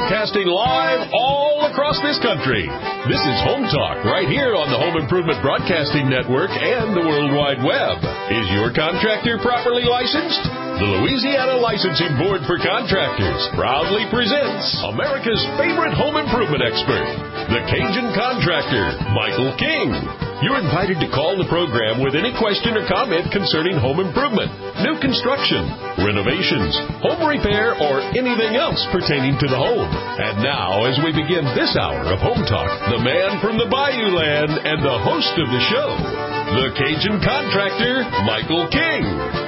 broadcasting live all across this country. This is Home Talk right here on the Home Improvement Broadcasting Network and the World Wide Web. Is your contractor properly licensed? The Louisiana Licensing Board for Contractors proudly presents America's favorite home improvement expert, the Cajun Contractor, Michael King. You're invited to call the program with any question or comment concerning home improvement, new construction, renovations, home repair, or anything else pertaining to the home. And now, as we begin this hour of Home Talk, the man from the Bayou Land and the host of the show, the Cajun Contractor, Michael King.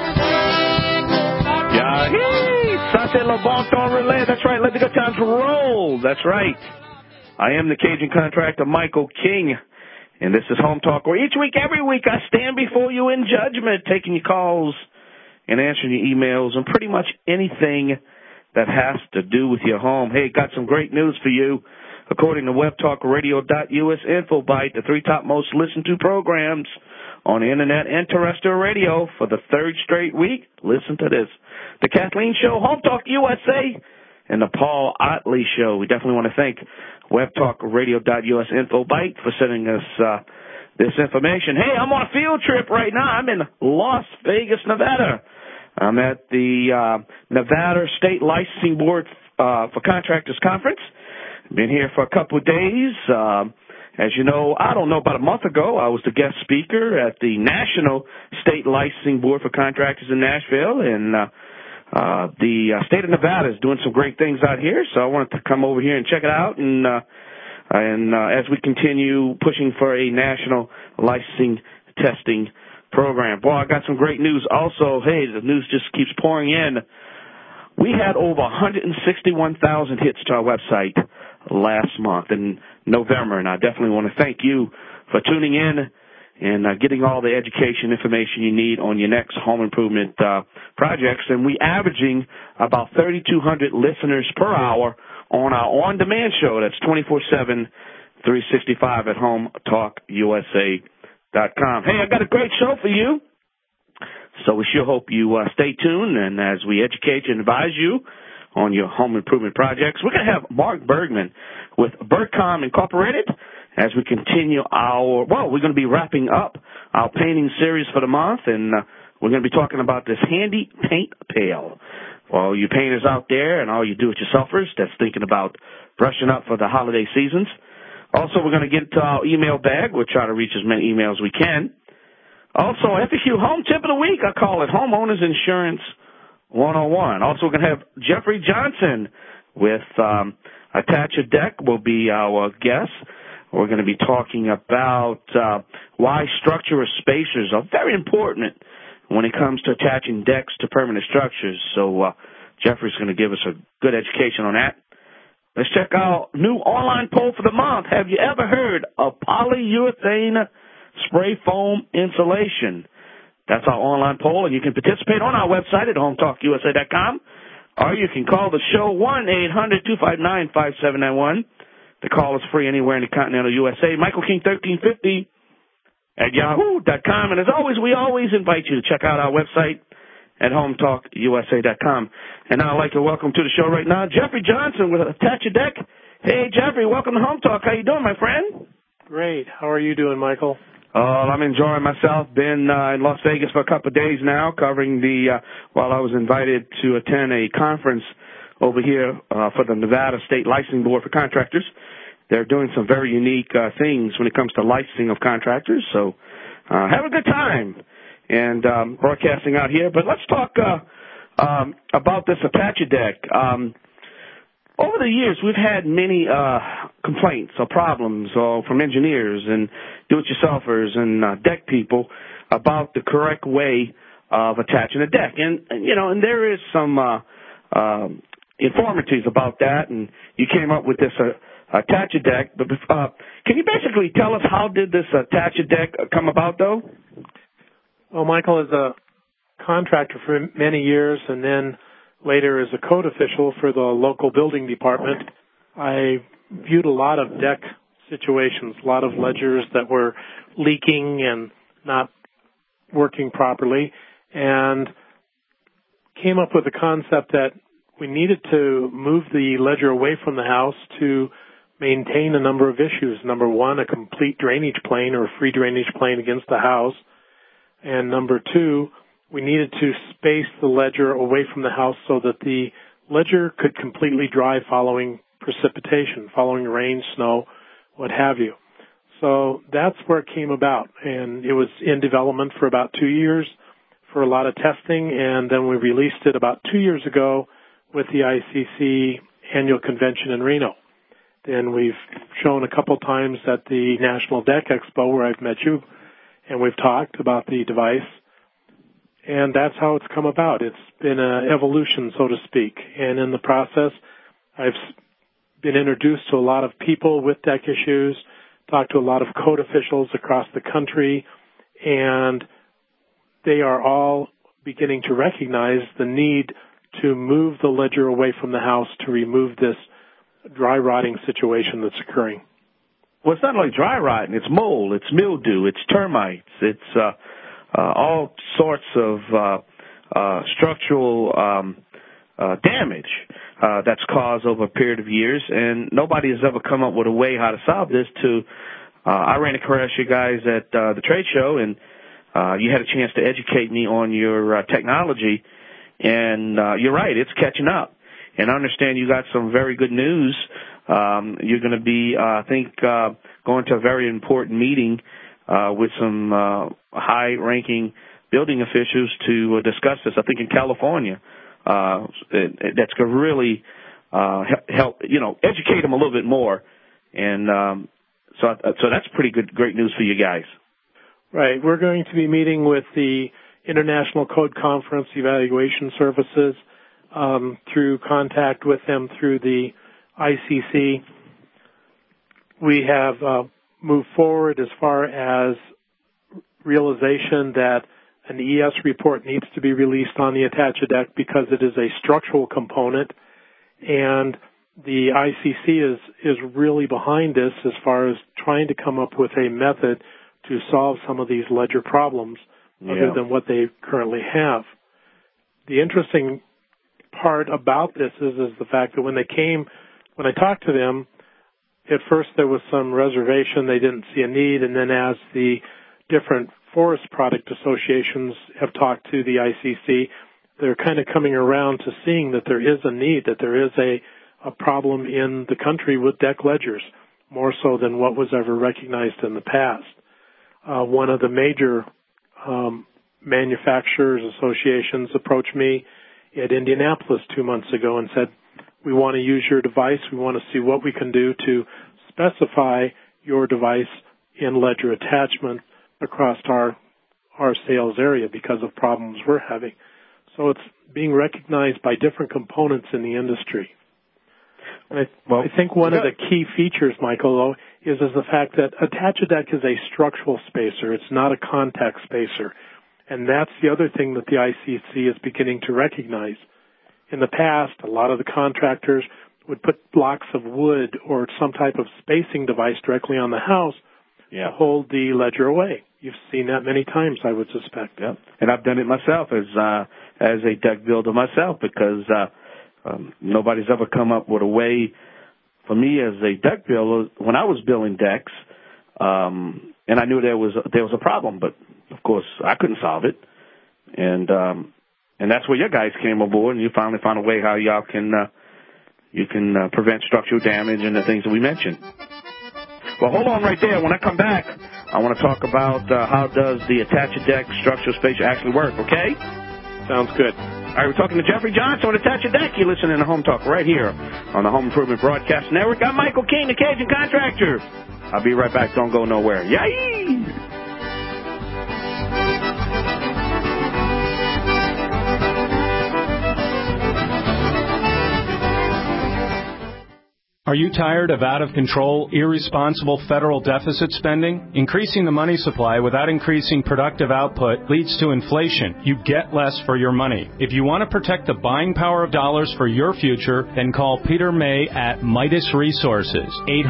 Hey, Le Bon Temps Relais. That's right. Let the good times roll. That's right. I am the Cajun Contractor, Michael King. And this is Home Talk, where each week, every week, I stand before you in judgment, taking your calls and answering your emails and pretty much anything that has to do with your home. Hey, got some great news for you. According to WebTalkRadio.us InfoBite, the three top most listened to programs on the Internet and terrestrial radio for the third straight week. Listen to this. The Kathleen Show, Home Talk USA, and the Paul Otley Show. We definitely want to thank WebTalkRadio.us InfoBite for sending us this information. Hey, I'm on a field trip right now. I'm in Las Vegas, Nevada. I'm at the Nevada State Licensing Board for Contractors Conference. Been here for a couple of days. As you know, I don't know, about a month ago, I was the guest speaker at the National State Licensing Board for Contractors in Nashville, and the state of Nevada is doing some great things out here, so I wanted to come over here and check it out, and as we continue pushing for a national licensing testing program. Boy, I got some great news. Also, hey, the news just keeps pouring in. We had over 161,000 hits to our website last month in November, and I definitely want to thank you for tuning in and getting all the education information you need on your next home improvement projects. And we averaging about 3,200 listeners per hour on our on-demand show. That's 24/7, 365 at HomeTalkUSA.com. Hey, I got a great show for you. So we sure hope you stay tuned, and as we educate and advise you on your home improvement projects, we're going to have Mark Bergman with Bergcom Incorporated as we continue we're going to be wrapping up our painting series for the month, and we're going to be talking about this handy paint pail. For all you painters out there and all you do-it-yourselfers that's thinking about brushing up for the holiday seasons. Also, we're going to get into our email bag. We'll try to reach as many emails as we can. Also, FAQ Home Tip of the Week, I call it Homeowners Insurance 101. Also, we're going to have Jeffrey Johnson with Attach a Deck will be our guest. We're going to be talking about why structural spacers are very important when it comes to attaching decks to permanent structures. So Jeffrey's going to give us a good education on that. Let's check our new online poll for the month. Have you ever heard of polyurethane spray foam insulation? That's our online poll, and you can participate on our website at HomeTalkUSA.com, or you can call the show 1-800-259-5791. The call is free anywhere in the continental USA. Michael King 1350 at yahoo.com. And as always, we always invite you to check out our website at HomeTalkUSA.com. And now I'd like to welcome to the show right now Jeffrey Johnson with Attach a Deck. Hey, Jeffrey, welcome to Home Talk. How you doing, my friend? Great. How are you doing, Michael? I'm enjoying myself. Been in Las Vegas for a couple of days now, covering while I was invited to attend a conference over here for the Nevada State Licensing Board for Contractors. They're doing some very unique things when it comes to licensing of contractors. So have a good time and broadcasting out here. But let's talk about this Attach a Deck. Over the years, we've had many complaints or problems from engineers and do-it-yourselfers and deck people about the correct way of attaching a deck. And there is some informatives about that, and you came up with this Attach a Deck. But can you basically tell us how did this Attach a Deck come about, though? Well, Michael, as a contractor for many years and then later as a code official for the local building department, I viewed a lot of deck situations, a lot of ledgers that were leaking and not working properly, and came up with a concept that we needed to move the ledger away from the house to maintain a number of issues. Number one, a complete drainage plane or free drainage plane against the house. And number two, we needed to space the ledger away from the house so that the ledger could completely dry following precipitation, following rain, snow, what have you. So that's where it came about. And it was in development for about 2 years for a lot of testing, and then we released it about 2 years ago with the ICC annual convention in Reno. Then we've shown a couple times at the National Deck Expo where I've met you, and we've talked about the device. And that's how it's come about. It's been an evolution, so to speak. And in the process, I've been introduced to a lot of people with deck issues, talked to a lot of code officials across the country, and they are all beginning to recognize the need to move the ledger away from the house to remove this dry rotting situation that's occurring. Well, it's not only dry rotting, it's mold, it's mildew, it's termites, it's all sorts of structural damage that's caused over a period of years, and nobody has ever come up with a way how to solve this. I ran across you guys at the trade show, and you had a chance to educate me on your technology, and you're right, it's catching up. And I understand you got some very good news. You're going to be, I think, going to a very important meeting with some high-ranking building officials to discuss this, I think in California. That's going to really help, educate them a little bit more. And so that's pretty great news for you guys. Right. We're going to be meeting with the International Code Conference Evaluation Services through contact with them through the ICC. We have moved forward as far as realization that an ES report needs to be released on the Attach-A-Deck because it is a structural component, and the ICC is really behind this as far as trying to come up with a method to solve some of these ledger problems other than what they currently have. The interesting part about this is the fact that when I talked to them, at first there was some reservation, they didn't see a need, and then as the different forest product associations have talked to the ICC, they're kind of coming around to seeing that there is a need, that there is a problem in the country with deck ledgers, more so than what was ever recognized in the past. One of the major manufacturers associations approached me at Indianapolis 2 months ago and said, we want to use your device. We want to see what we can do to specify your device in ledger attachment across our sales area because of problems we're having. So it's being recognized by different components in the industry. And I think one of the key features, Michael, though, is the fact that Attach-A-Deck is a structural spacer. It's not a contact spacer. And that's the other thing that the ICC is beginning to recognize. In the past, a lot of the contractors would put blocks of wood or some type of spacing device directly on the house to hold the ledger away. You've seen that many times, I would suspect. Yeah, and I've done it myself as a deck builder myself because nobody's ever come up with a way for me as a deck builder when I was building decks, and I knew there was a problem, but of course I couldn't solve it, and that's where your guys came aboard, and you finally found a way how y'all can prevent structural damage and the things that we mentioned. Well, hold on right there. When I come back, I want to talk about how does the Attach-A-Deck structural spacer actually work, okay? Sounds good. All right, we're talking to Jeffrey Johnson on Attach-A-Deck. You're listening to Home Talk right here on the Home Improvement Broadcast Network. I'm Michael King, the Cajun Contractor. I'll be right back. Don't go nowhere. Yay! Are you tired of out-of-control, irresponsible federal deficit spending? Increasing the money supply without increasing productive output leads to inflation. You get less for your money. If you want to protect the buying power of dollars for your future, then call Peter May at Midas Resources,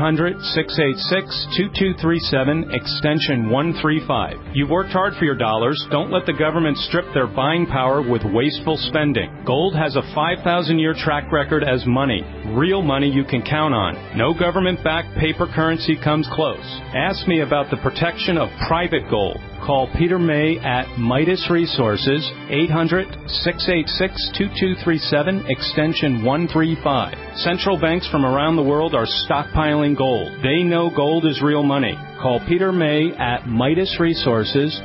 800-686-2237, extension 135. You've worked hard for your dollars. Don't let the government strip their buying power with wasteful spending. Gold has a 5,000-year track record as money, real money you can count on. No government-backed paper currency comes close. Ask me about the protection of private gold. Call Peter May at Midas Resources, 800-686-2237, extension 135. Central banks from around the world are stockpiling gold. They know gold is real money. Call Peter May at Midas Resources,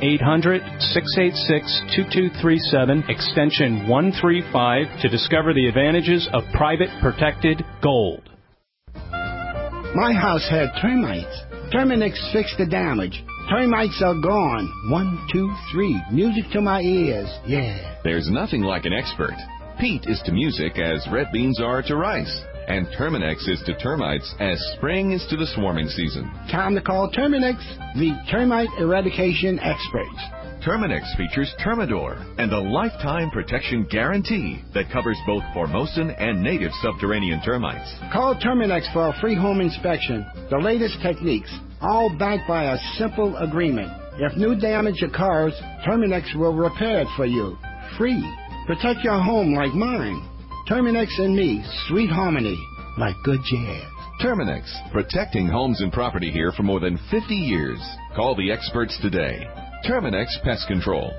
800-686-2237, extension 135, to discover the advantages of private protected gold. My house had termites. Terminix fixed the damage. Termites are gone. 1, 2, 3. Music to my ears. Yeah. There's nothing like an expert. Peat is to music as red beans are to rice. And Terminix is to termites as spring is to the swarming season. Time to call Terminix, the termite eradication experts. Terminix features Termidor and a lifetime protection guarantee that covers both Formosan and native subterranean termites. Call Terminix for a free home inspection. The latest techniques, all backed by a simple agreement. If new damage occurs, Terminix will repair it for you. Free. Protect your home like mine. Terminix and me, sweet harmony, like good jazz. Terminix, protecting homes and property here for more than 50 years. Call the experts today. Terminix Pest Control,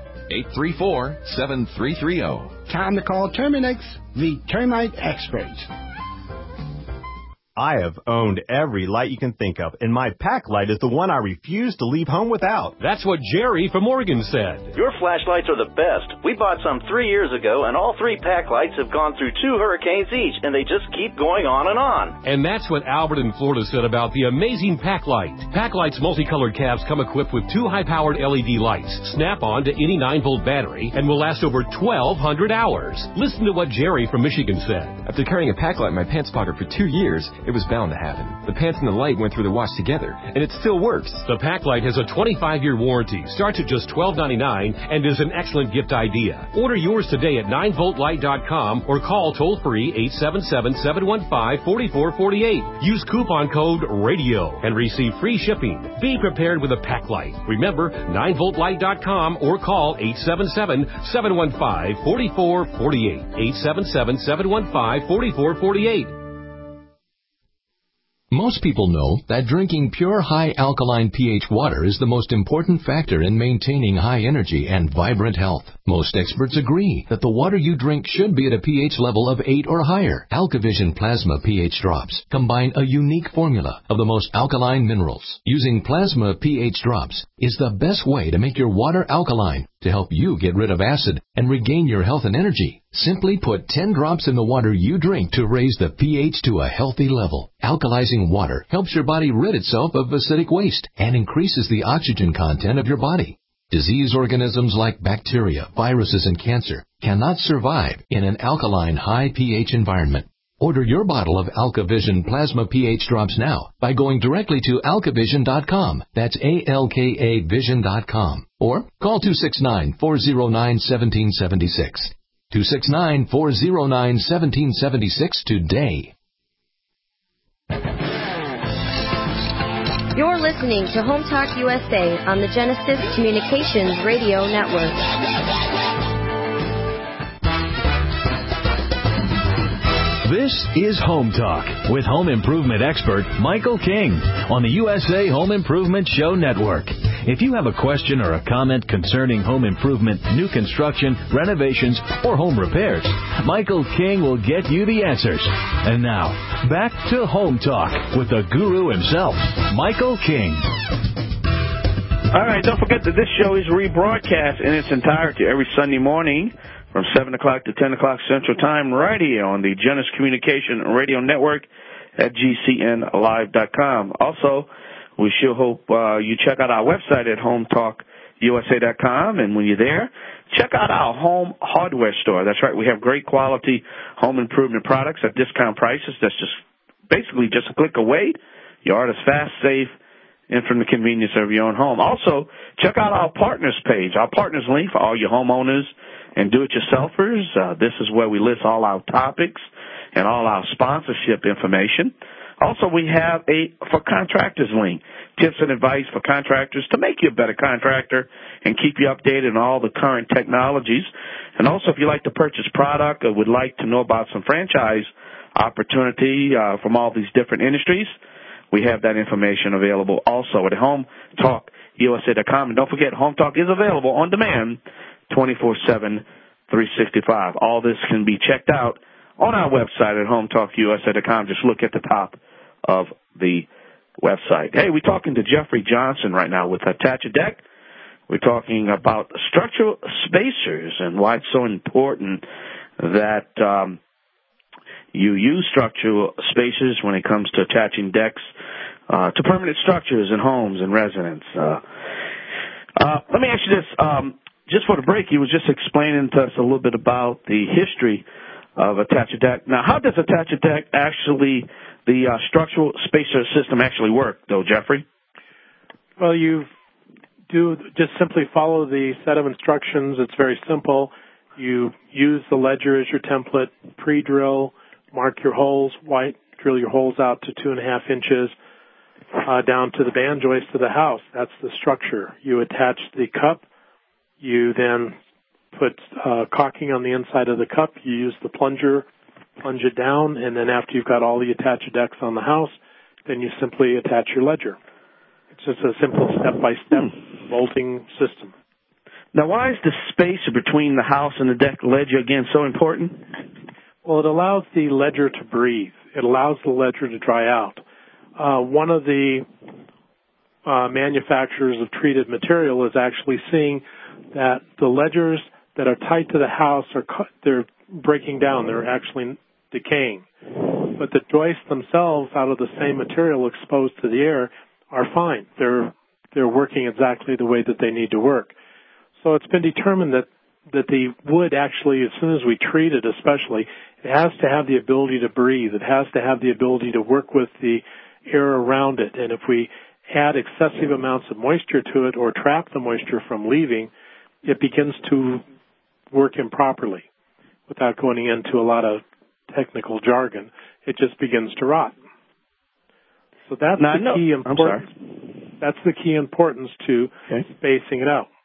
834-7330. Time to call Terminix, the termite experts. I have owned every light you can think of, and my pack light is the one I refuse to leave home without. That's what Jerry from Oregon said. Your flashlights are the best. We bought some 3 years ago, and all 3 pack lights have gone through 2 hurricanes each, and they just keep going on and on. And that's what Albert in Florida said about the amazing pack light. Pack light's multicolored caps come equipped with 2 high-powered LED lights, snap on to any 9-volt battery, and will last over 1,200 hours. Listen to what Jerry from Michigan said. After carrying a pack light in my pants pocket for 2 years, it was bound to happen. The pants and the light went through the wash together, and it still works. The pack light has a 25-year warranty, starts at just $12.99, and is an excellent gift idea. Order yours today at 9voltlight.com or call toll-free 877-715-4448. Use coupon code RADIO and receive free shipping. Be prepared with a pack light. Remember, 9voltlight.com or call 877-715-4448. 877-715-4448. Most people know that drinking pure high alkaline pH water is the most important factor in maintaining high energy and vibrant health. Most experts agree that the water you drink should be at a pH level of 8 or higher. AlkaVision Plasma pH drops combine a unique formula of the most alkaline minerals. Using Plasma pH drops is the best way to make your water alkaline to help you get rid of acid and regain your health and energy. Simply put 10 drops in the water you drink to raise the pH to a healthy level. Alkalizing water helps your body rid itself of acidic waste and increases the oxygen content of your body. Disease organisms like bacteria, viruses, and cancer cannot survive in an alkaline high pH environment. Order your bottle of AlkaVision Plasma pH drops now by going directly to alkavision.com. That's ALKA Vision.com. Or call 269-409-1776. 269-409-1776 today. You're listening to Home Talk USA on the Genesis Communications Radio Network. This is Home Talk with home improvement expert Michael King on the USA Home Improvement Show Network. If you have a question or a comment concerning home improvement, new construction, renovations, or home repairs, Michael King will get you the answers. And now, back to Home Talk with the guru himself, Michael King. All right, don't forget that this show is rebroadcast in its entirety every Sunday morning from 7 o'clock to 10 o'clock Central Time right here on the Genesis Communication Radio Network at GCNlive.com. Also, we sure hope you check out our website at HomeTalkUSA.com, and when you're there, check out our home hardware store. That's right, we have great quality home improvement products at discount prices. That's just basically just a click away. Your art is fast, safe, and from the convenience of your own home. Also, check out our partners page, our partners link for all your homeowners and do-it-yourselfers. This is where we list all our topics and all our sponsorship information. Also, we have a For Contractors link, tips and advice for contractors to make you a better contractor and keep you updated on all the current technologies. And also, if you like to purchase product or would like to know about some franchise opportunity from all these different industries, we have that information available also at HomeTalkUSA.com. And don't forget, Home Talk is available on demand 24/7, 365. All this can be checked out on our website at HomeTalkUSA.com. Just look at the top of the website. Hey, we're talking to Jeffrey Johnson right now with Attach a Deck. We're talking about structural spacers and why it's so important that you use structural spacers when it comes to attaching decks to permanent structures in homes and residences. Let me ask you this. Just for the break, you were just explaining to us a little bit about the history of Attach a Deck. Now, how does Attach a Deck actually, the structural spacer system actually work, though, Jeffrey? Well, you do just simply follow the set of instructions. It's very simple. You use the ledger as your template, pre-drill, mark your holes, drill your holes out to 2.5 inches down to the band joist of the house. That's the structure. You attach the cup. You then put caulking on the inside of the cup. You use the plunger, plunge it down, and then after you've got all the attached decks on the house, then you simply attach your ledger. It's just a simple step-by-step bolting system. Now, why is the space between the house and the deck ledger, again, so important? Well, it allows the ledger to breathe. It allows the ledger to dry out. One of the manufacturers of treated material is actually seeing that the ledgers that are tied to the house they're breaking down. They're actually decaying. But the joists themselves, out of the same material exposed to the air, are fine. They're working exactly the way that they need to work. So it's been determined that the wood actually, as soon as we treat it especially, it has to have the ability to breathe. It has to have the ability to work with the air around it. And if we add excessive amounts of moisture to it or trap the moisture from leaving, it begins to work improperly. Without going into a lot of technical jargon, it just begins to rot. So that's the key importance. That's the key importance to spacing it out.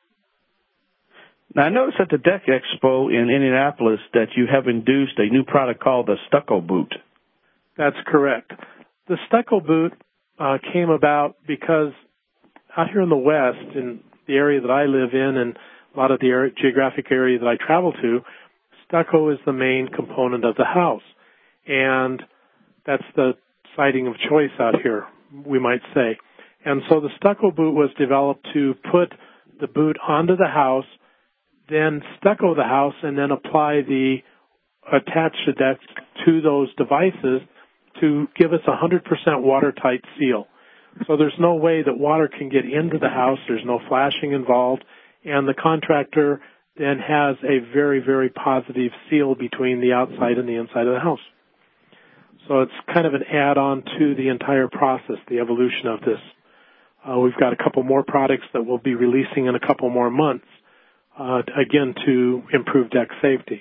Now, I noticed at the Deck Expo in Indianapolis that you have introduced a new product called the Stucco Boot. That's correct. The Stucco Boot came about because out here in the West, in the area that I live in and a lot of the geographic area that I travel to, stucco is the main component of the house. And that's the siding of choice out here, we might say. And so the Stucco Boot was developed to put the boot onto the house, then stucco the house, and then apply the attached decks to those devices to give us 100% watertight seal. So there's no way that water can get into the house. There's no flashing involved. And the contractor then has a very, very positive seal between the outside and the inside of the house. So it's kind of an add-on to the entire process, the evolution of this. We've got a couple more products that we'll be releasing in a couple more months, again, to improve deck safety.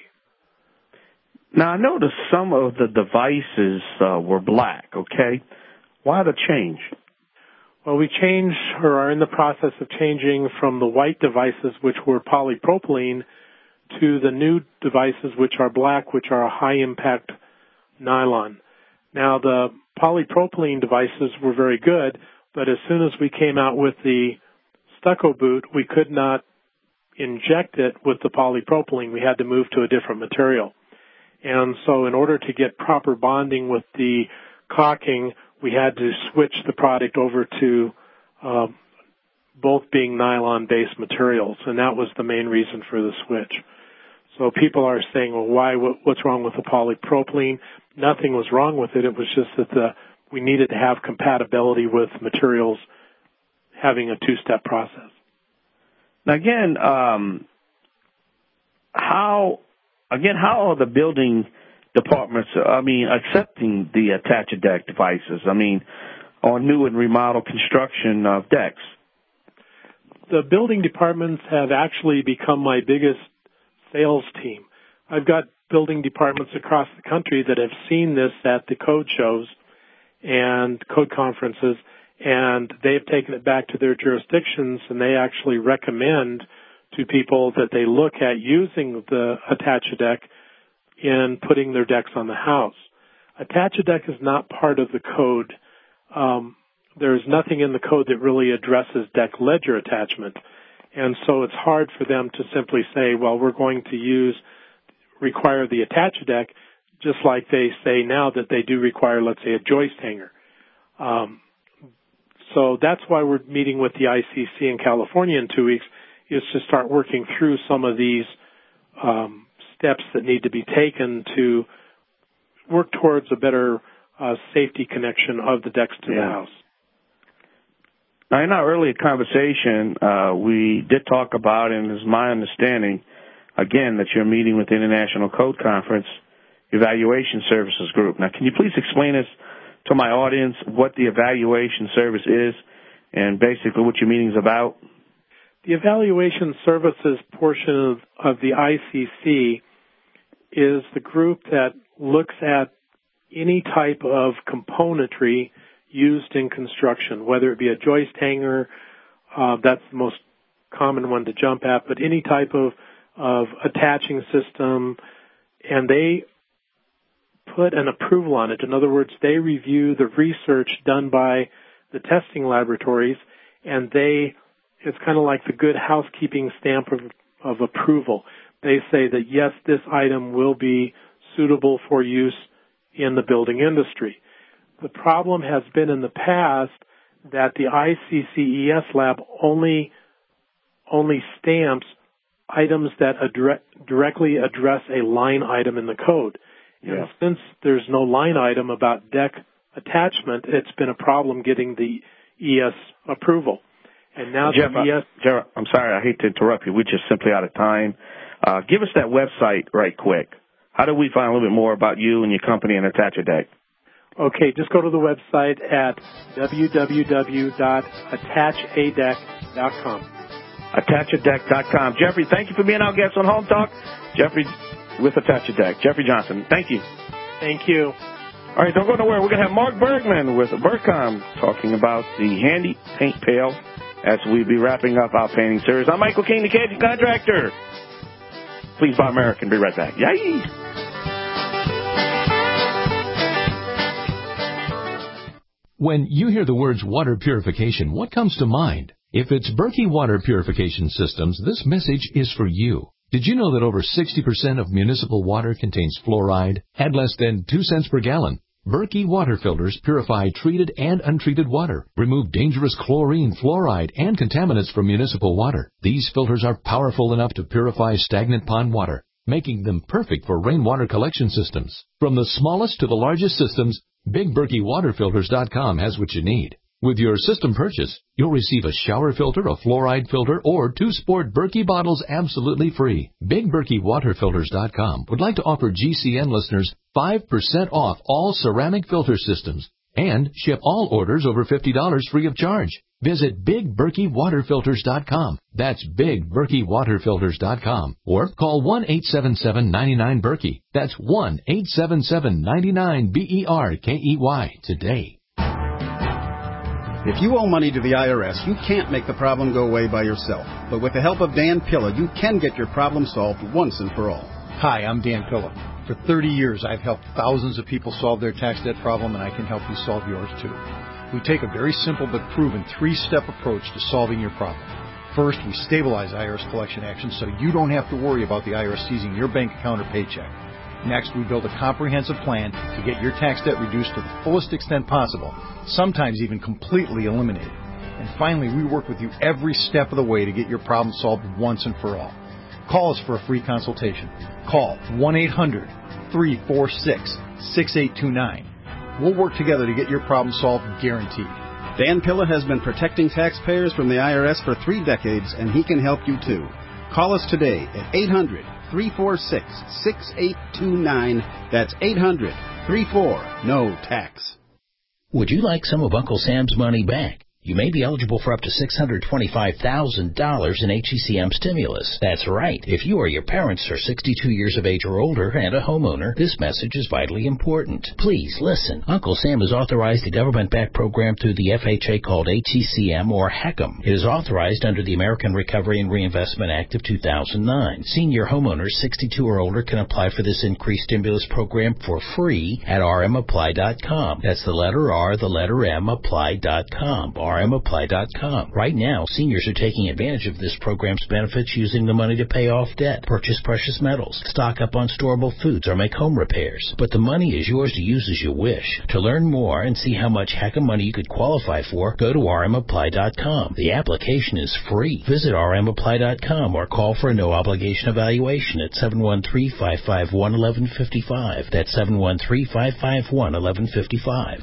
Now, I noticed some of the devices were black, okay? Why the change? Well, we changed, or are in the process of changing from the white devices, which were polypropylene, to the new devices, which are black, which are a high-impact nylon. Now, the polypropylene devices were very good, but as soon as we came out with the Stucco Boot, we could not inject it with the polypropylene. We had to move to a different material. And so in order to get proper bonding with the caulking, we had to switch the product over to both being nylon-based materials, and that was the main reason for the switch. So people are saying, well, what's wrong with the polypropylene? Nothing was wrong with it. It was just that we needed to have compatibility with materials having a two-step process. Now, how are the building departments, accepting the Attach-A-Deck devices? On new and remodel construction of decks. The building departments have actually become my biggest sales team. I've got building departments across the country that have seen this at the code shows and code conferences, and they've taken it back to their jurisdictions, and they actually recommend to people that they look at using the Attach-A-Deck in putting their decks on the house. Attach-A-Deck is not part of the code. There's nothing in the code that really addresses deck ledger attachment. And so it's hard for them to simply say, well, we're going to require the Attach-A-Deck, just like they say now that they do require, let's say, a joist hanger. So that's why we're meeting with the ICC in California in 2 weeks, is to start working through some of these steps that need to be taken to work towards a better safety connection of the decks to the house. Now, in our earlier conversation, we did talk about, and it's my understanding, again, that you're meeting with the International Code Conference Evaluation Services Group. Now, can you please explain this to my audience, what the evaluation service is and basically what your meeting is about? The evaluation services portion of the ICC is the group that looks at any type of componentry used in construction, whether it be a joist hanger, that's the most common one to jump at, but any type of attaching system, and they put an approval on it. In other words, they review the research done by the testing laboratories, and it's kind of like the good housekeeping stamp of approval. They say that, yes, this item will be suitable for use in the building industry. The problem has been in the past that the ICCES lab only stamps items that directly address a line item in the code. Yeah. And since there's no line item about deck attachment, it's been a problem getting the ES approval. And now Jeff, I'm sorry, I hate to interrupt you. We're just simply out of time. Give us that website right quick. How do we find a little bit more about you and your company and Attach-A-Deck? Okay, just go to the website at www.attachadeck.com. Attachadeck.com. Jeffrey, thank you for being our guest on Home Talk. Jeffrey with Attach-A-Deck. Jeffrey Johnson, thank you. Thank you. All right, don't go nowhere. We're going to have Mark Bergman with Bercom talking about the handy paint pail as we be wrapping up our painting series. I'm Michael King, the Cajun Contractor. Please buy American. Be right back. Yay! When you hear the words water purification, what comes to mind? If it's Berkey Water Purification Systems, this message is for you. Did you know that over 60% of municipal water contains fluoride at less than 2 cents per gallon? Berkey water filters purify treated and untreated water, remove dangerous chlorine, fluoride, and contaminants from municipal water. These filters are powerful enough to purify stagnant pond water, making them perfect for rainwater collection systems. From the smallest to the largest systems, BigBerkeyWaterFilters.com has what you need. With your system purchase, you'll receive a shower filter, a fluoride filter, or 2 sport Berkey bottles absolutely free. BigBerkeyWaterFilters.com would like to offer GCN listeners 5% off all ceramic filter systems and ship all orders over $50 free of charge. Visit BigBerkeyWaterFilters.com. That's BigBerkeyWaterFilters.com. Or call 1-877-99-BERKEY. That's 1-877-99-BERKEY today. If you owe money to the IRS, you can't make the problem go away by yourself. But with the help of Dan Pilla, you can get your problem solved once and for all. Hi, I'm Dan Pilla. For 30 years, I've helped thousands of people solve their tax debt problem, and I can help you solve yours too. We take a very simple but proven 3-step approach to solving your problem. First, we stabilize IRS collection actions so you don't have to worry about the IRS seizing your bank account or paycheck. Next, we build a comprehensive plan to get your tax debt reduced to the fullest extent possible, sometimes even completely eliminated. And finally, we work with you every step of the way to get your problem solved once and for all. Call us for a free consultation. Call 1-800-346-6829. We'll work together to get your problem solved, guaranteed. Dan Pilla has been protecting taxpayers from the IRS for 3 decades, and he can help you too. Call us today at 800-346-6829. That's 800-34-NO-TAX. Would you like some of Uncle Sam's money back? You may be eligible for up to $625,000 in HECM stimulus. That's right. If you or your parents are 62 years of age or older and a homeowner, this message is vitally important. Please listen. Uncle Sam has authorized a government-backed program through the FHA called HECM or HECM. It is authorized under the American Recovery and Reinvestment Act of 2009. Senior homeowners 62 or older can apply for this increased stimulus program for free at rmapply.com. That's the letter R, the letter M, apply.com. rmapply.com. Right now, seniors are taking advantage of this program's benefits using the money to pay off debt, purchase precious metals, stock up on storable foods, or make home repairs. But the money is yours to use as you wish. To learn more and see how much HECM money you could qualify for, go to rmapply.com. The application is free. Visit rmapply.com or call for a no-obligation evaluation at 713-551-1155. That's 713-551-1155.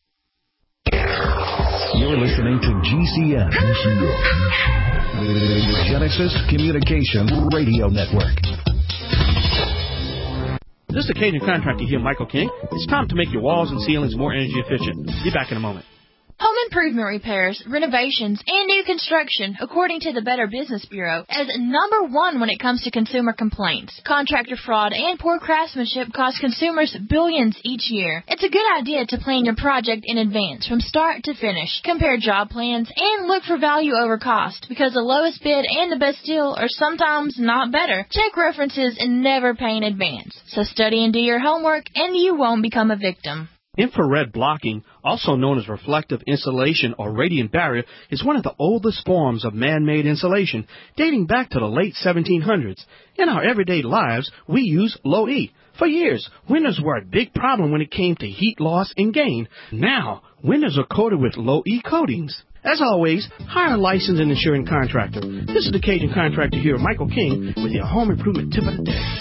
You're listening to GCN, the Genesis Communication Radio Network. This is the Cajun Contractor here, Michael King. It's time to make your walls and ceilings more energy efficient. Be back in a moment. Home improvement repairs, renovations, and new construction, according to the Better Business Bureau, is number one when it comes to consumer complaints. Contractor fraud and poor craftsmanship cost consumers billions each year. It's a good idea to plan your project in advance, from start to finish. Compare job plans and look for value over cost, because the lowest bid and the best deal are sometimes not better. Check references and never pay in advance. So study and do your homework, and you won't become a victim. Infrared blocking, also known as reflective insulation or radiant barrier, is one of the oldest forms of man-made insulation, dating back to the late 1700s. In our everyday lives, we use low E. For years, windows were a big problem when it came to heat loss and gain. Now, windows are coated with low E coatings. As always, hire a licensed and insuring contractor. This is the Cajun Contractor here, Michael King, with your home improvement tip of the day.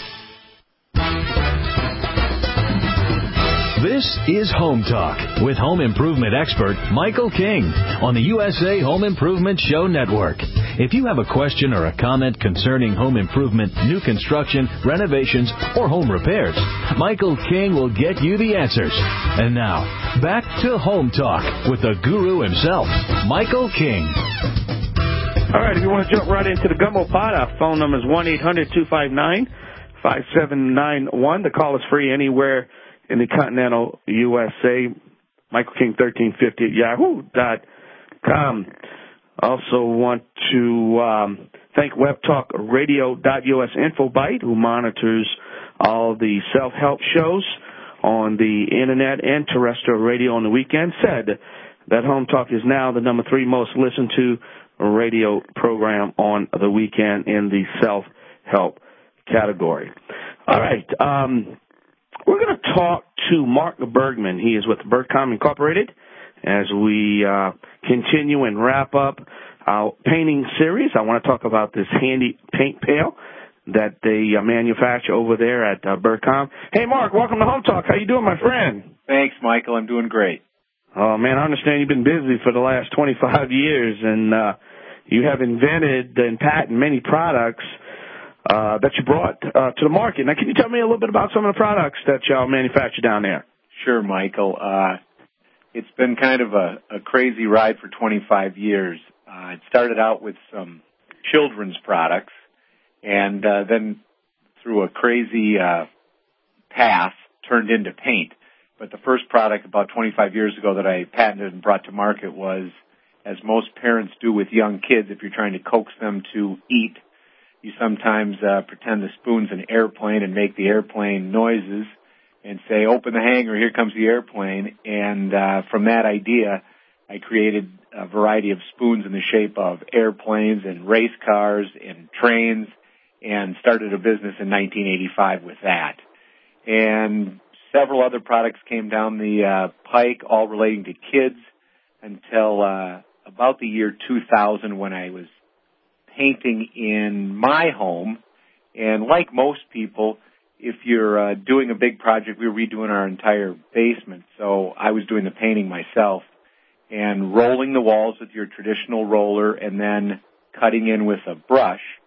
This is Home Talk with home improvement expert Michael King on the USA Home Improvement Show Network. If you have a question or a comment concerning home improvement, new construction, renovations, or home repairs, Michael King will get you the answers. And now, back to Home Talk with the guru himself, Michael King. All right, if you want to jump right into the gumbo pot, our phone number is 1-800-259-5791. The call is free anywhere in the continental USA. Michael King 1350 at yahoo.com. Also want to thank WebTalkRadio.us InfoBite, who monitors all the self-help shows on the internet and terrestrial radio on the weekend. Said that Home Talk is now the number 3 most listened to radio program on the weekend in the self-help category. All right. We're going to talk to Mark Bergman. He is with Bergcom Incorporated as we continue and wrap up our painting series. I want to talk about this handy paint pail that they manufacture over there at Bergcom. Hey, Mark, welcome to Home Talk. How you doing, my friend? Thanks, Michael. I'm doing great. Oh, man, I understand you've been busy for the last 25 years, and you have invented and patented many products that you brought to the market. Now, can you tell me a little bit about some of the products that y'all manufacture down there? Sure, Michael. It's been kind of a crazy ride for 25 years. It started out with some children's products, and then through a crazy path turned into paint. But the first product about 25 years ago that I patented and brought to market was, as most parents do with young kids, if you're trying to coax them to eat, you sometimes pretend the spoon's an airplane and make the airplane noises and say, open the hanger, here comes the airplane. And from that idea, I created a variety of spoons in the shape of airplanes and race cars and trains, and started a business in 1985 with that. And several other products came down the pike, all relating to kids, until about the year 2000, when I was painting in my home. And like most people, if you're doing a big project, we were redoing our entire basement, so I was doing the painting myself and rolling the walls with your traditional roller and then cutting in with a brush.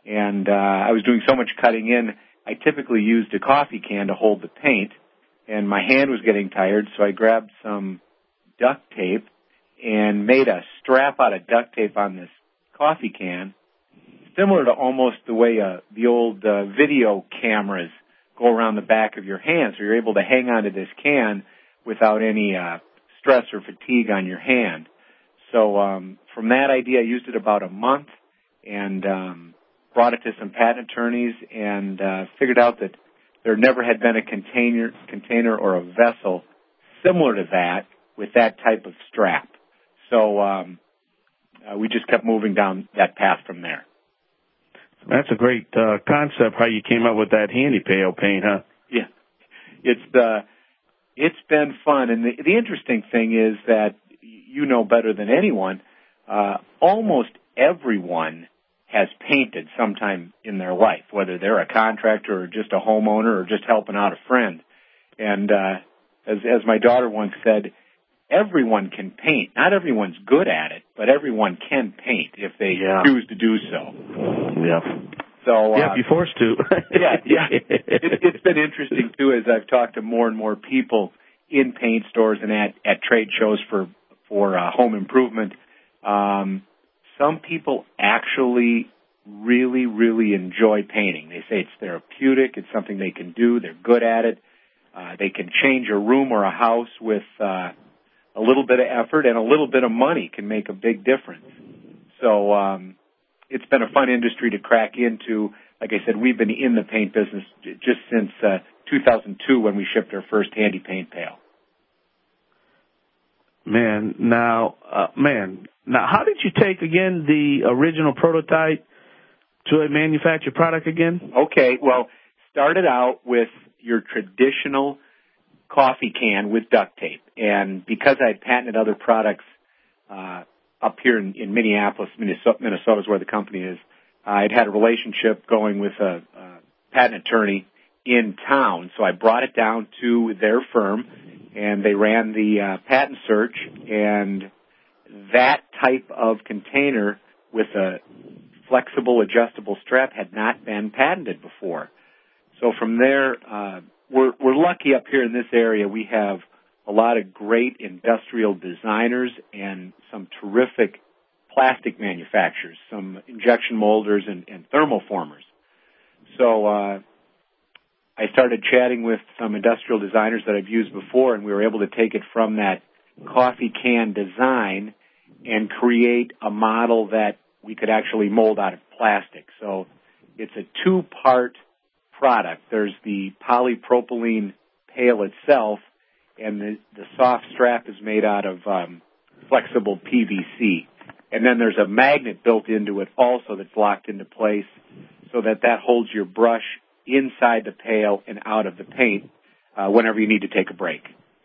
and I was doing so much cutting in, I typically used a coffee can to hold the paint, and my hand was getting tired, so I grabbed some duct tape and made a strap out of duct tape on this coffee can, similar to almost the way the old video cameras go around the back of your hand, so you're able to hang onto this can without any stress or fatigue on your hand. So from that idea, I used it about a month and brought it to some patent attorneys and figured out that there never had been a container or a vessel similar to that with that type of strap. So we just kept moving down that path from there. That's a great concept, how you came up with that handy pail paint, huh? Yeah. It's been fun. And the interesting thing is that you know better than anyone, almost everyone has painted sometime in their life, whether they're a contractor or just a homeowner or just helping out a friend. And as my daughter once said, everyone can paint. Not everyone's good at it, but everyone can paint if they choose to do so. Yeah. So you're forced to. yeah. It's been interesting too as I've talked to more and more people in paint stores and at trade shows for home improvement. Some people actually really, really enjoy painting. They say it's therapeutic. It's something they can do. They're good at it. They can change a room or a house with a little bit of effort, and a little bit of money can make a big difference. So it's been a fun industry to crack into. Like I said, we've been in the paint business just since 2002 when we shipped our first handy paint pail. Now, how did you take, again, the original prototype to a manufactured product again? Okay, well, started out with your traditional coffee can with duct tape. And because I had patented other products up here in Minneapolis, Minnesota is where the company is, I'd had a relationship going with a patent attorney in town. So I brought it down to their firm, and they ran the patent search, and that type of container with a flexible, adjustable strap had not been patented before. So from there, we're lucky up here in this area. We have a lot of great industrial designers and some terrific plastic manufacturers, some injection molders and thermoformers. So I started chatting with some industrial designers that I've used before, and we were able to take it from that coffee can design and create a model that we could actually mold out of plastic. So it's a two-part product. There's the polypropylene pail itself, and the soft strap is made out of flexible PVC. And then there's a magnet built into it also that's locked into place so that holds your brush inside the pail and out of the paint whenever you need to take a break.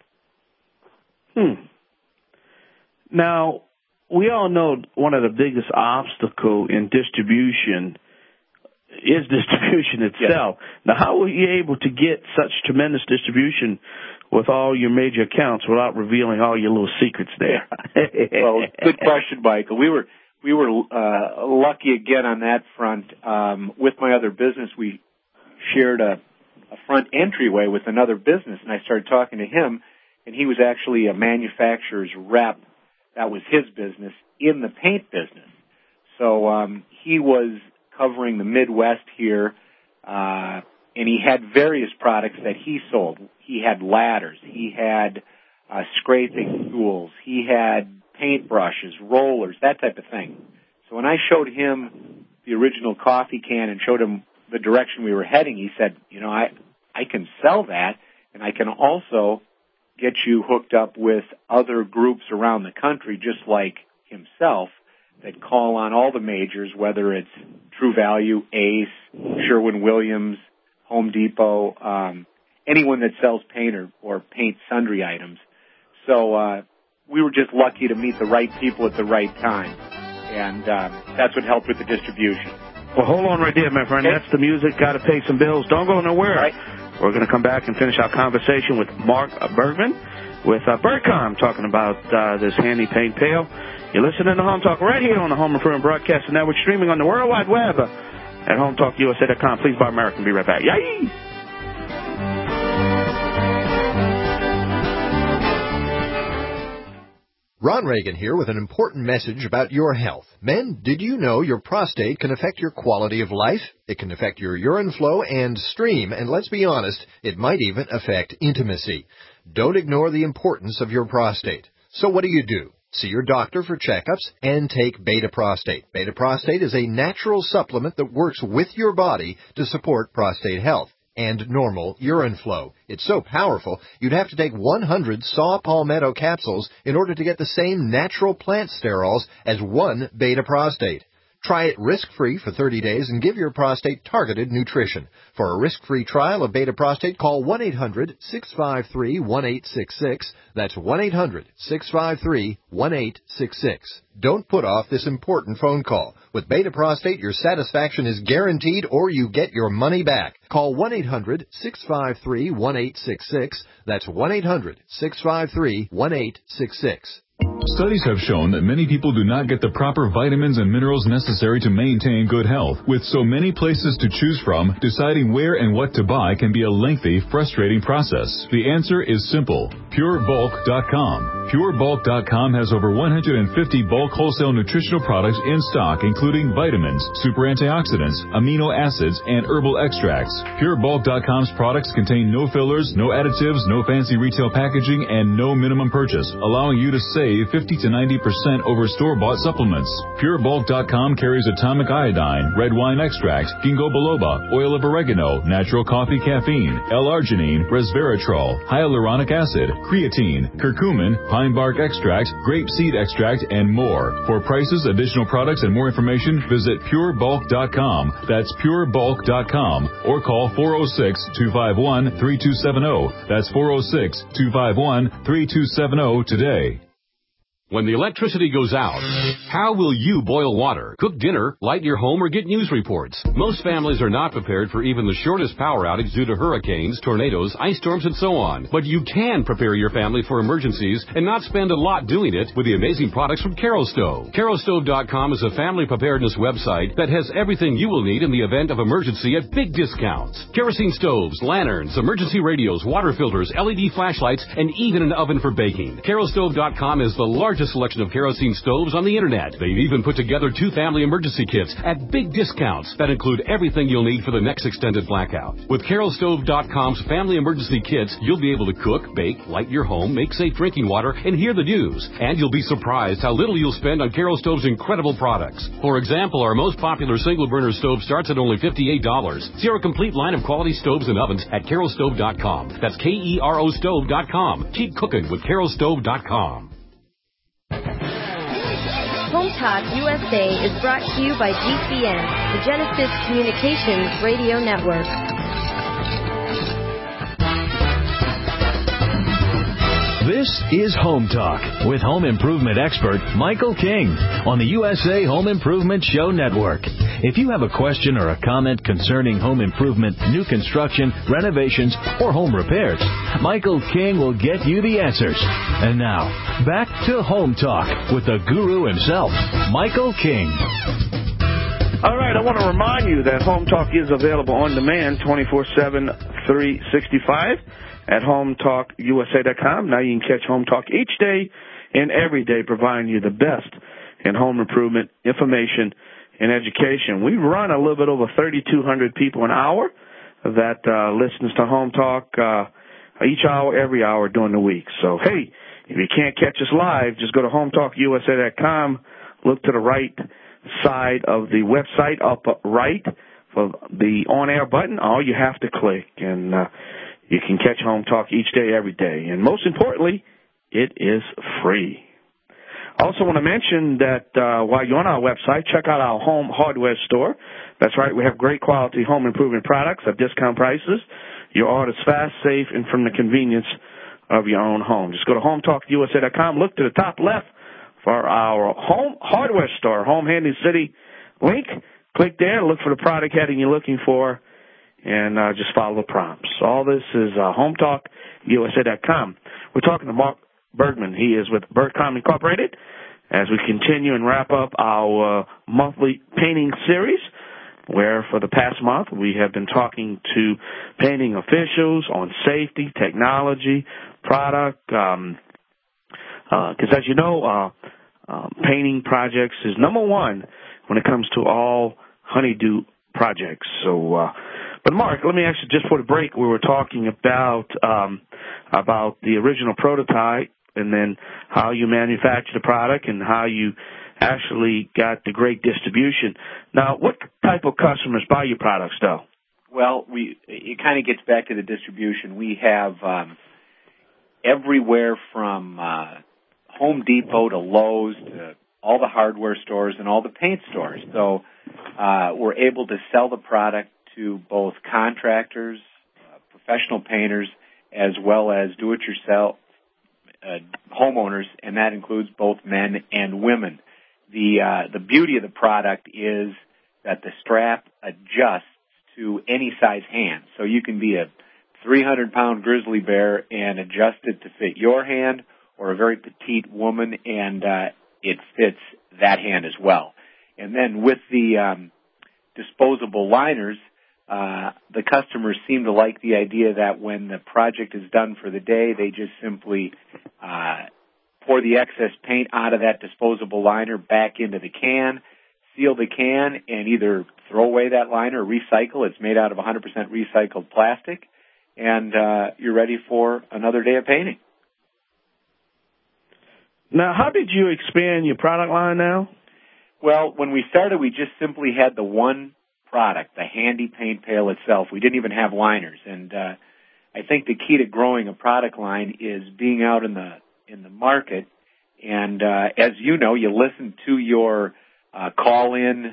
Now, we all know one of the biggest obstacles in distribution is distribution itself. Yes. Now, how were you able to get such tremendous distribution with all your major accounts without revealing all your little secrets there? Well, good question, Michael. We were lucky again on that front. With my other business, we shared a front entryway with another business, and I started talking to him, and he was actually a manufacturer's rep. That was his business in the paint business. So he was covering the Midwest here, and he had various products that he sold. He had ladders. He had scraping tools. He had paint brushes, rollers, that type of thing. So when I showed him the original coffee can and showed him the direction we were heading, he said, I can sell that, and I can also get you hooked up with other groups around the country just like himself that call on all the majors, whether it's True Value, Ace, Sherwin-Williams, Home Depot, anyone that sells paint or paint sundry items. So we were just lucky to meet the right people at the right time, and that's what helped with the distribution. Well, hold on right there, my friend. Okay. That's the music. Got to pay some bills. Don't go nowhere. Right. We're going to come back and finish our conversation with Mark Bergman with Bergcom, talking about this handy paint pail. You're listening to Home Talk right here on the Home Improvement Broadcasting Network, streaming on the World Wide Web at HomeTalkUSA.com. Please buy American. Be right back. Yay! Ron Reagan here with an important message about your health. Men, did you know your prostate can affect your quality of life? It can affect your urine flow and stream, and let's be honest, it might even affect intimacy. Don't ignore the importance of your prostate. So what do? See your doctor for checkups and take Beta Prostate. Beta Prostate is a natural supplement that works with your body to support prostate health and normal urine flow. It's so powerful, you'd have to take 100 saw palmetto capsules in order to get the same natural plant sterols as one Beta Prostate. Try it risk-free for 30 days and give your prostate targeted nutrition. For a risk-free trial of Beta Prostate, call 1-800-653-1866. That's 1-800-653-1866. Don't put off this important phone call. With Beta Prostate, your satisfaction is guaranteed or you get your money back. Call 1-800-653-1866. That's 1-800-653-1866. Studies have shown that many people do not get the proper vitamins and minerals necessary to maintain good health. With so many places to choose from, deciding where and what to buy can be a lengthy, frustrating process. The answer is simple. PureBulk.com. PureBulk.com has over 150 bulk wholesale nutritional products in stock, including vitamins, super antioxidants, amino acids, and herbal extracts. PureBulk.com's products contain no fillers, no additives, no fancy retail packaging, and no minimum purchase, allowing you to save 50 to 90% over store-bought supplements. PureBulk.com carries atomic iodine, red wine extract, ginkgo biloba, oil of oregano, natural coffee caffeine, L-arginine, resveratrol, hyaluronic acid, creatine, curcumin, pine bark extract, grape seed extract, and more. For prices, additional products, and more information, visit PureBulk.com. That's PureBulk.com. Or call 406-251-3270. That's 406-251-3270 today. When the electricity goes out, how will you boil water, cook dinner, light your home, or get news reports? Most families are not prepared for even the shortest power outage due to hurricanes, tornadoes, ice storms, and so on. But you can prepare your family for emergencies and not spend a lot doing it with the amazing products from KaroStove. KaroStove.com is a family preparedness website that has everything you will need in the event of emergency at big discounts. Kerosene stoves, lanterns, emergency radios, water filters, LED flashlights, and even an oven for baking. KaroStove.com is the largest selection of kerosene stoves on the internet. They've even put together 2 family emergency kits at big discounts that include everything you'll need for the next extended blackout. With KaroStove.com's family emergency kits, you'll be able to cook, bake, light your home, make safe drinking water, and hear the news. And you'll be surprised how little you'll spend on KaroStove's incredible products. For example, our most popular single burner stove starts at only $58. See our complete line of quality stoves and ovens at KaroStove.com. That's KERO Stove.com. Keep cooking with KaroStove.com. Home Talk USA is brought to you by GCN, the Genesis Communications Radio Network. This is Home Talk with home improvement expert Michael King on the USA Home Improvement Show Network. If you have a question or a comment concerning home improvement, new construction, renovations, or home repairs, Michael King will get you the answers. And now, back to Home Talk with the guru himself, Michael King. All right, I want to remind you that Home Talk is available on demand 24/7, 365 at HomeTalkUSA.com. Now you can catch Home Talk each day and every day, providing you the best in home improvement information and education. We run a little bit over 3,200 people an hour that listens to Home Talk each hour, every hour during the week. So, hey, if you can't catch us live, just go to HomeTalkUSA.com, look to the right side of the website, up right, for the on-air button. All you have to click, and you can catch Home Talk each day, every day. And most importantly, it is free. I also want to mention that while you're on our website, check out our home hardware store. That's right, we have great quality home improvement products at discount prices. Your order's fast, safe, and from the convenience of your own home. Just go to HomeTalkUSA.com, look to the top left for our home hardware store, Home Handy City link. Click there, look for the product heading you're looking for, and just follow the prompts. All this is HomeTalkUSA.com. We're talking to Mark Bergman. He is with Bergcom Incorporated as we continue and wrap up our monthly painting series. where for the past month we have been talking to painting officials on safety, technology, product, because as you know, painting projects is number one when it comes to all honeydew projects. So, but Mark, let me ask you, just for the break, we were talking about the original prototype and then how you manufacture the product and how you actually got the great distribution. Now, what type of customers buy your products, though? Well, it kind of gets back to the distribution. We have everywhere from Home Depot to Lowe's to all the hardware stores and all the paint stores. So we're able to sell the product to both contractors, professional painters, as well as do-it-yourself homeowners, and that includes both men and women. The beauty of the product is that the strap adjusts to any size hand. So you can be a 300-pound grizzly bear and adjust it to fit your hand, or a very petite woman, and it fits that hand as well. And then with the disposable liners, the customers seem to like the idea that when the project is done for the day, they just simply pour the excess paint out of that disposable liner back into the can, seal the can, and either throw away that liner or recycle. It's made out of 100% recycled plastic, and you're ready for another day of painting. Now, how did you expand your product line now? Well, when we started, we just simply had the one product, the Handy Paint Pail itself. We didn't even have liners, and I think the key to growing a product line is being out in the market. And as you know, you listen to your call-in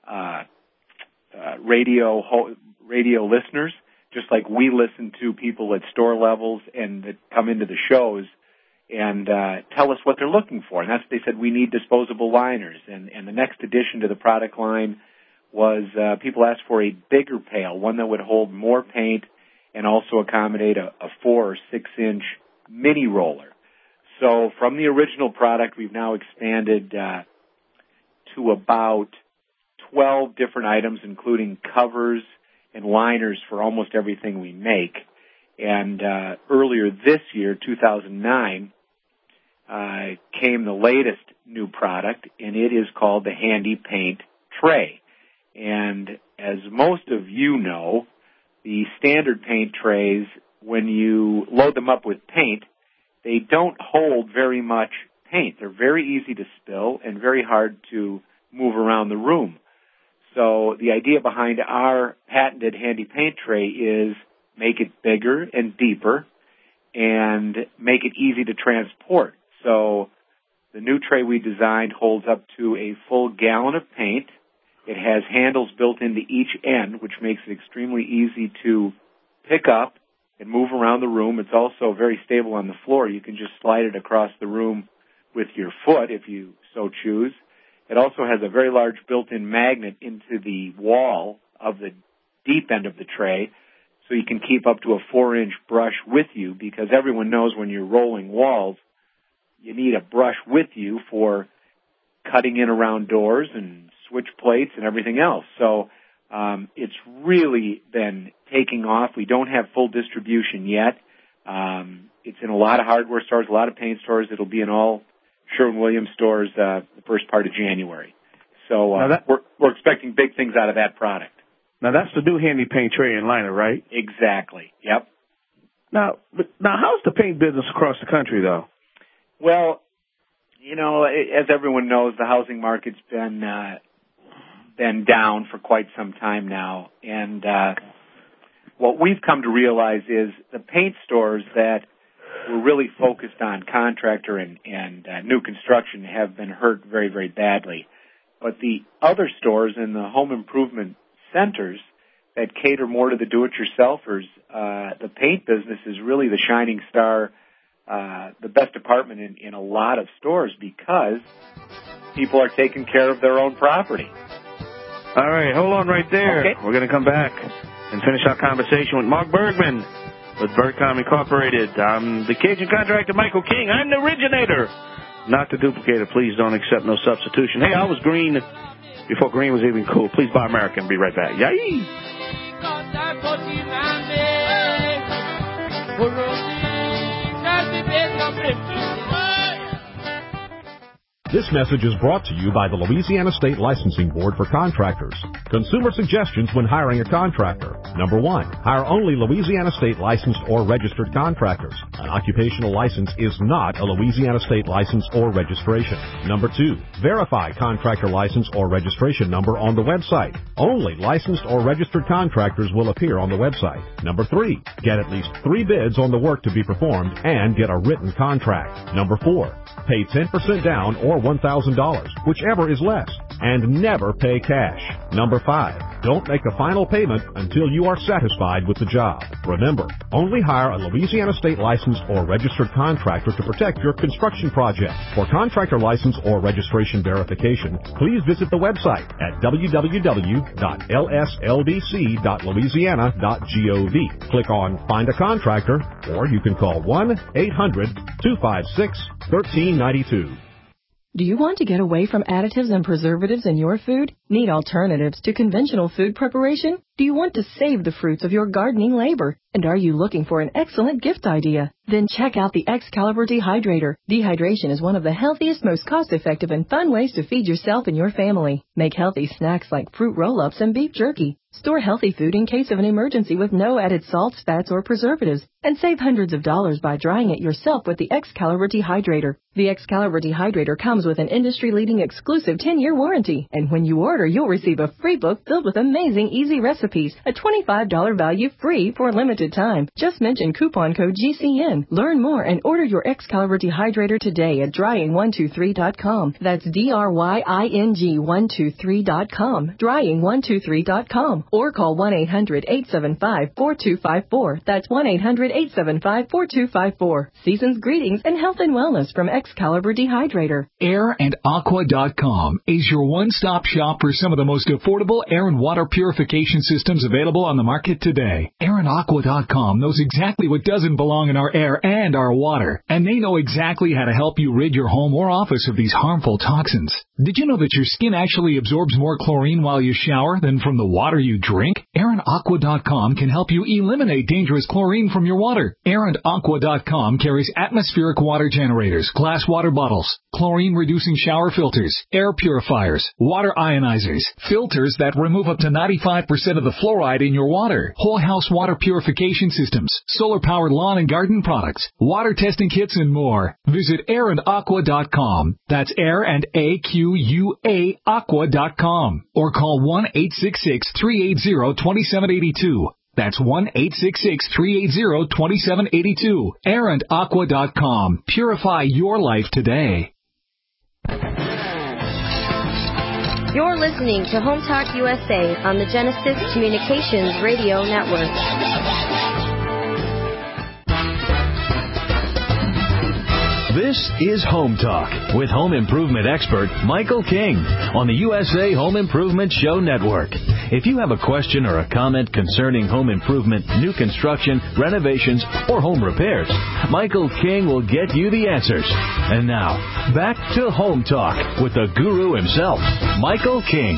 radio listeners, just like we listen to people at store levels and that come into the shows and tell us what they're looking for. And that's what they said, we need disposable liners. And the next addition to the product line was people asked for a bigger pail, one that would hold more paint and also accommodate a 4 or 6 inch mini roller. So from the original product, we've now expanded to about 12 different items, including covers and liners for almost everything we make. And earlier this year, 2009, came the latest new product, and it is called the Handy Paint Tray. And as most of you know, the standard paint trays, when you load them up with paint, they don't hold very much paint. They're very easy to spill and very hard to move around the room. So the idea behind our patented Handy Paint Tray is make it bigger and deeper and make it easy to transport. So the new tray we designed holds up to a full gallon of paint. It has handles built into each end, which makes it extremely easy to pick up and move around the room. It's also very stable on the floor. You can just slide it across the room with your foot if you so choose. It also has a very large built-in magnet into the wall of the deep end of the tray, so you can keep up to a 4-inch brush with you, because everyone knows when you're rolling walls, you need a brush with you for cutting in around doors and switch plates and everything else. So it's really been taking off. We don't have full distribution yet. It's in a lot of hardware stores, a lot of paint stores. It'll be in all Sherwin-Williams stores the first part of January. So we're expecting big things out of that product. Now, that's the new Handy Paint Tray and liner, right? Exactly. Yep. Now, how's the paint business across the country, though? Well, you know, as everyone knows, the housing market's been down for quite some time now, and what we've come to realize is the paint stores that were really focused on contractor and new construction have been hurt very, very badly. But the other stores in the home improvement centers that cater more to the do-it-yourselfers, the paint business is really the shining star, the best department in a lot of stores, because people are taking care of their own property. All right, hold on right there. Okay. We're going to come back and finish our conversation with Mark Bergman with Bergcom Incorporated. I'm the Cajun contractor, Michael King. I'm the originator not to duplicate it. Please don't accept no substitution. Hey, I was green before green was even cool. Please buy American. Be right back. Yay! This message is brought to you by the Louisiana State Licensing Board for Contractors. Consumer suggestions when hiring a contractor. Number 1, hire only Louisiana State licensed or registered contractors. An occupational license is not a Louisiana State license or registration. Number 2, verify contractor license or registration number on the website. Only licensed or registered contractors will appear on the website. Number 3, get at least 3 bids on the work to be performed and get a written contract. Number 4, pay 10% down or $1,000, whichever is less, and never pay cash. Number 5, don't make a final payment until you are satisfied with the job. Remember, only hire a Louisiana State licensed or registered contractor to protect your construction project. For contractor license or registration verification, please visit the website at www.lsldc.louisiana.gov. Click on Find a Contractor, or you can call 1-800-256-1392. Do you want to get away from additives and preservatives in your food? Need alternatives to conventional food preparation? Do you want to save the fruits of your gardening labor? And are you looking for an excellent gift idea? Then check out the Excalibur Dehydrator. Dehydration is one of the healthiest, most cost-effective, and fun ways to feed yourself and your family. Make healthy snacks like fruit roll-ups and beef jerky. Store healthy food in case of an emergency with no added salts, fats, or preservatives. And save hundreds of dollars by drying it yourself with the Excalibur Dehydrator. The Excalibur Dehydrator comes with an industry-leading exclusive 10-year warranty. And when you order, you'll receive a free book filled with amazing easy recipes. A $25 value free for a limited time. Just mention coupon code GCN. Learn more and order your Excalibur Dehydrator today at drying123.com. That's DRYING123.com. Drying123.com. Or call 1-800-875-4254. That's 1-800-875-4254. Season's greetings and health and wellness from Excalibur Dehydrator. AirandAqua.com is your one-stop shop for some of the most affordable air and water purification systems available on the market today. AirandAqua.com knows exactly what doesn't belong in our air and our water, and they know exactly how to help you rid your home or office of these harmful toxins. Did you know that your skin actually absorbs more chlorine while you shower than from the water you drink? AirandAqua.com can help you eliminate dangerous chlorine from your water. AirandAqua.com carries atmospheric water generators, glass water bottles, chlorine-reducing shower filters, air purifiers, water ionizers, filters that remove up to 95% of the fluoride in your water, whole house water purification systems, solar-powered lawn and garden products, water testing kits, and more. Visit AirandAqua.com. That's AirandAqua.com. Or call 1-866-380-2782. That's 1-866-380-2782. AirandAqua.com. Purify your life today. You're listening to Home Talk USA on the Genesis Communications Radio Network. This is Home Talk with home improvement expert Michael King on the USA Home Improvement Show Network. If you have a question or a comment concerning home improvement, new construction, renovations, or home repairs, Michael King will get you the answers. And now, back to Home Talk with the guru himself, Michael King.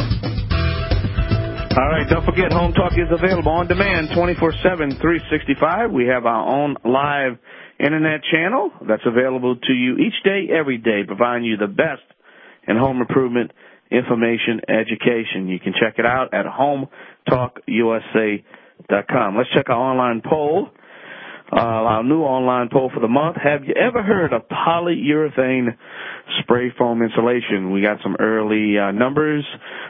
All right, don't forget, Home Talk is available on demand 24/7, 365. We have our own live internet channel that's available to you each day, every day, providing you the best in home improvement information, education. You can check it out at HomeTalkUSA.com. Let's check our online poll, our new online poll for the month. Have you ever heard of polyurethane spray foam insulation? We got some early numbers,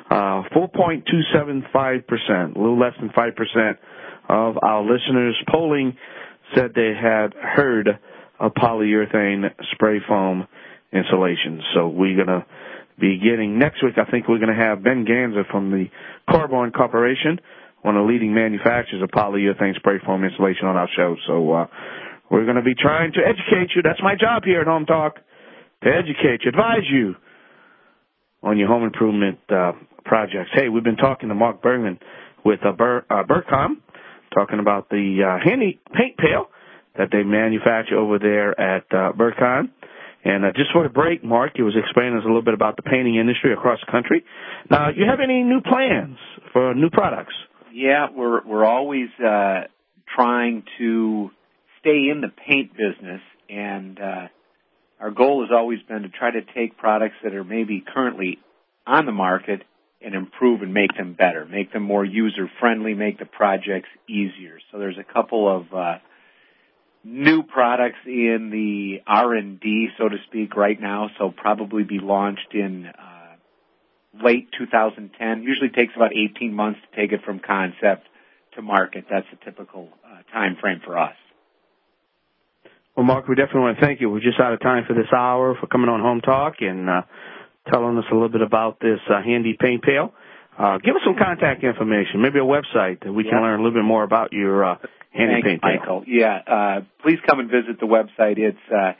4.275%, a little less than 5% of our listeners polling said they had heard of polyurethane spray foam insulation. So we're going to be getting, next week, I think we're going to have Ben Ganser from the Carborn Corporation, one of the leading manufacturers of polyurethane spray foam insulation, on our show. So we're going to be trying to educate you. That's my job here at Home Talk, to educate you, advise you on your home improvement projects. Hey, we've been talking to Mark Bergman with Burcom, talking about the handy paint pail that they manufacture over there at Burcon. And just for the break, Mark, you was explaining us a little bit about the painting industry across the country. Now, you have any new plans for new products? Yeah, we're always trying to stay in the paint business, and our goal has always been to try to take products that are maybe currently on the market and improve and make them better, make them more user-friendly, make the projects easier. So there's a couple of new products in the R&D, so to speak, right now, so probably be launched in late 2010. Usually takes about 18 months to take it from concept to market. That's a typical time frame for us. Well, Mark, we definitely want to thank you. We're just out of time for this hour, for coming on Home Talk and telling us a little bit about this handy paint pail. Give us some contact information, maybe a website that we can learn a little bit more about your handy paint pail. Michael. Yeah, please come and visit the website. It's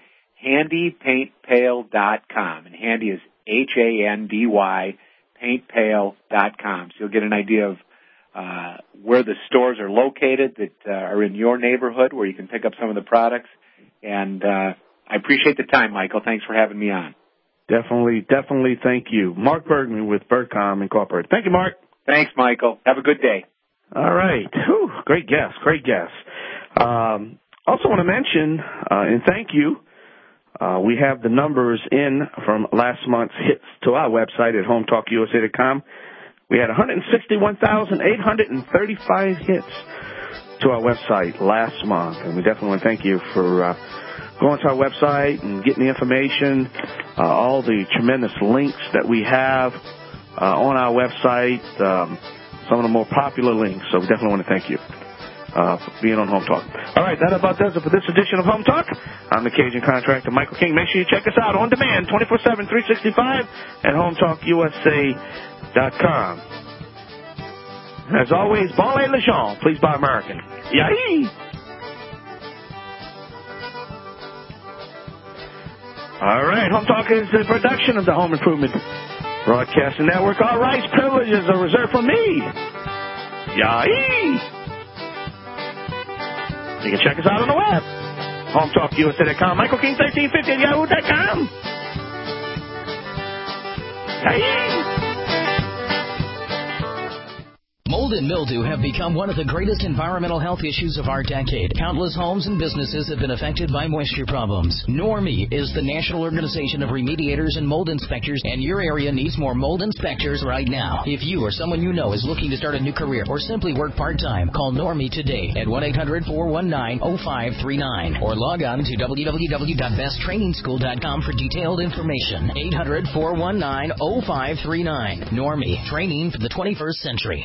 handypaintpail.com, and handy is Handy, paintpail.com. So you'll get an idea of where the stores are located that are in your neighborhood, where you can pick up some of the products. And I appreciate the time, Michael. Thanks for having me on. Definitely thank you. Mark Bergman with Bergcom Incorporated. Thank you, Mark. Thanks, Michael. Have a good day. All right. Whew, great guest. Also want to mention and thank you. We have the numbers in from last month's hits to our website at HometalkUSA.com. We had 161,835 hits to our website last month, and we definitely want to thank you for going to our website and getting the information, all the tremendous links that we have on our website, some of the more popular links. So we definitely want to thank you for being on Home Talk. All right, that about does it for this edition of Home Talk. I'm the Cajun Contractor, Michael King. Make sure you check us out on demand, 24/7, 365 at HometalkUSA.com. As always, bon et legend, please buy American. Yay! All right, Home Talk is a production of the Home Improvement Broadcasting Network. All rights, privileges are reserved for me. Yay! You can check us out on the web. HometalkUSA.com. Michael King 1350 at Yahoo.com. Yay! Mold and mildew have become one of the greatest environmental health issues of our decade. Countless homes and businesses have been affected by moisture problems. NORMI is the National Organization of Remediators and Mold Inspectors, and your area needs more mold inspectors right now. If you or someone you know is looking to start a new career or simply work part-time, call NORMI today at 1-800-419-0539 or log on to www.besttrainingschool.com for detailed information. 800-419-0539. NORMI, training for the 21st century.